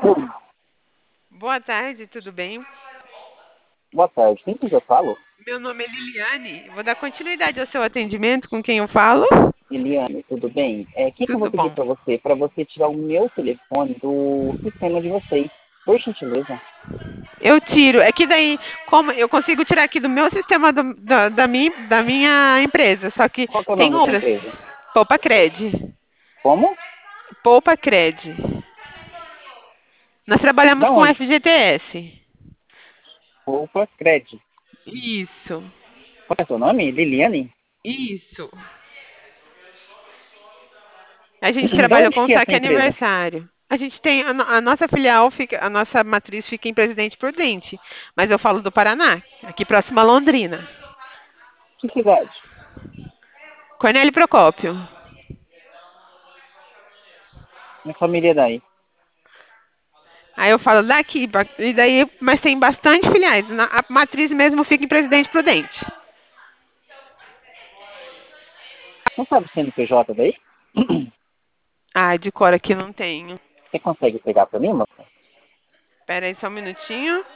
Boa tarde, tudo bem? Boa tarde. Quem que eu falo? Meu nome é Liliane. Vou dar continuidade ao seu atendimento com quem eu falo. Eliane, tudo bem? O que eu vou Tudo pedir bom. para você? Para você tirar o meu telefone do sistema de vocês. Por gentileza. Eu tiro. É que daí, como eu consigo tirar aqui do meu sistema da minha empresa, só que Qual que é o tem nome da sua outras. empresa? Poupa Cred. Como? Poupa Cred. Nós trabalhamos Da com onde? FGTS. Opa, Cred. Isso. Qual é o seu nome? Liliane? Isso. A gente Da trabalha onde com que é a sua saque empresa? aniversário. A gente tem a nossa filial fica, a nossa matriz fica em Presidente Prudente, mas eu falo do Paraná, aqui próximo a Londrina. Que cidade? Cornélio Procópio. Minha família é daí. Aí eu falo daqui, e daí, mas tem bastante filiais. A matriz mesmo fica em Presidente Prudente. Não sabe o CNPJ daí? Ai, de cor aqui não tenho. Você consegue pegar para mim, moça? Espera aí só um minutinho.